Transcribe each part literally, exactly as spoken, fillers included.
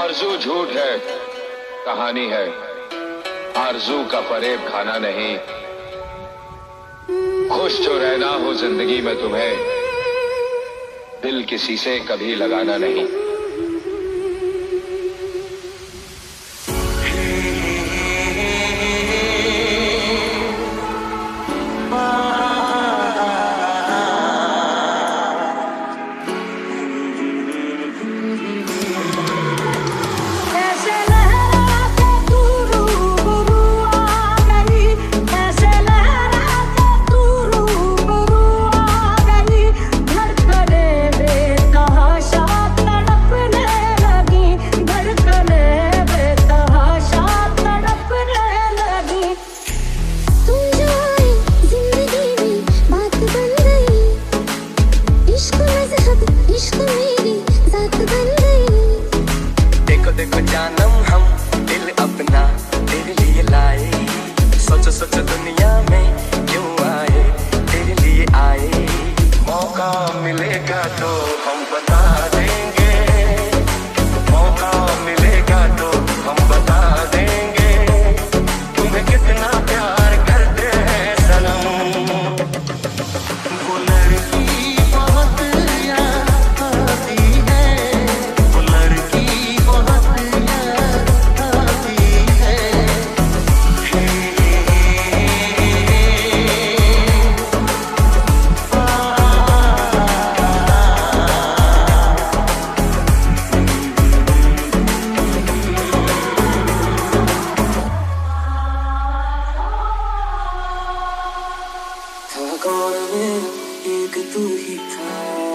आरज़ू झूठ है, कहानी है, आरज़ू का फरेब खाना नहीं। खुश जो रहना हो जिंदगी में तुम्हें, दिल किसी से कभी लगाना नहीं। देखो जानम हम दिल अपना तेरे लिए लाए, सोचो सोचो दुनिया में क्यों आए, तेरे लिए आए। मौका मिलेगा तो हम बता देंगे, मौका मिलेगा तो हम बता देंगे, तुम्हें कितना प्यार करते हैं सनम। वो लड़की बहुत याद आती है, वो लड़की एक तू ही था,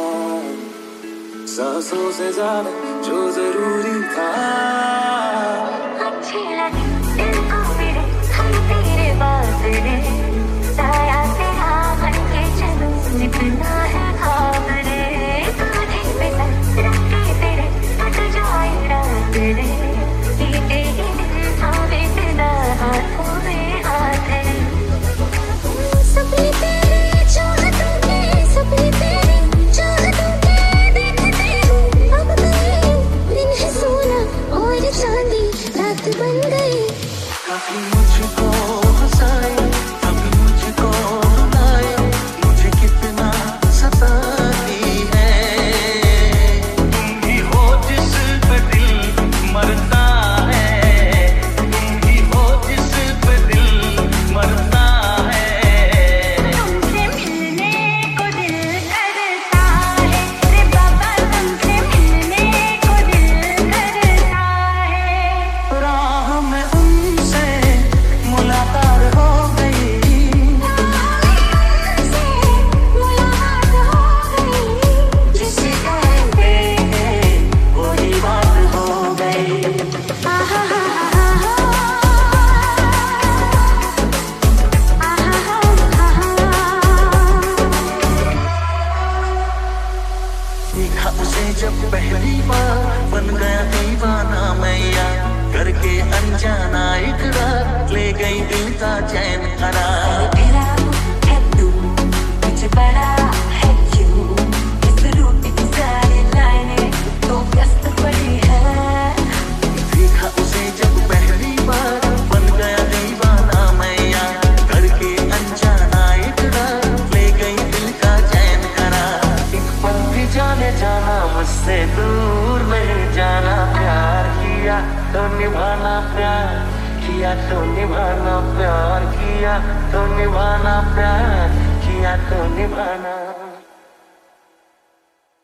सांसों से ज्यादा जो जरूरी था। अच्छी लगी दिल को मेरे, हम तेरे बादले, साया तेरा बन के चलो, निकलना है ख्वाब रे। कांधे पे सर रख के तेरे कट जाए रात रे, बीते ही दिन थामे तेरा हाथों में हाथ रे। सपने तेरे चाहतों के, सपने तेरे चाहतों के देखते हूँ अब गए, दिन है सोना और चांदी रात बन गई। कभी मुझको हंसाए, कभी मुझको रुलाए, मुझे कितना सताती है। तुम ही हो जिस पे दिल मरता है, तुम ही हो जिस पे दिल मरता है। तुमसे मिलने को दिल करता है रे बाबा, तुमसे मिलने को दिल करता है। राह में उनसे मुलाकात हो गई, उनसे मुलाकात हो गई, जिसे कहते हैं वही बात हो गई। आहा हा हा देखा उसे जब पहली बार, बन गया दीवाना मैया, करके अनजाना इकरार, ले गई दिल का चैन करार। तेरा है तू, मुझे बड़ा है क्यों, इस रूट की सारी लाइनें तो व्यस्त पड़ी है। देखा उसे जब पहली बार, बन गया दीवाना मैया, करके अनजाना इकरार, ले गई दिल का चैन करार। एक पल भी जाने जाना मुझसे दूर नहीं जाना, प्यार किया तो निभाना, प्यार किया तो निभाना, प्यार किया तो निभाना, प्यार किया तो निभाना।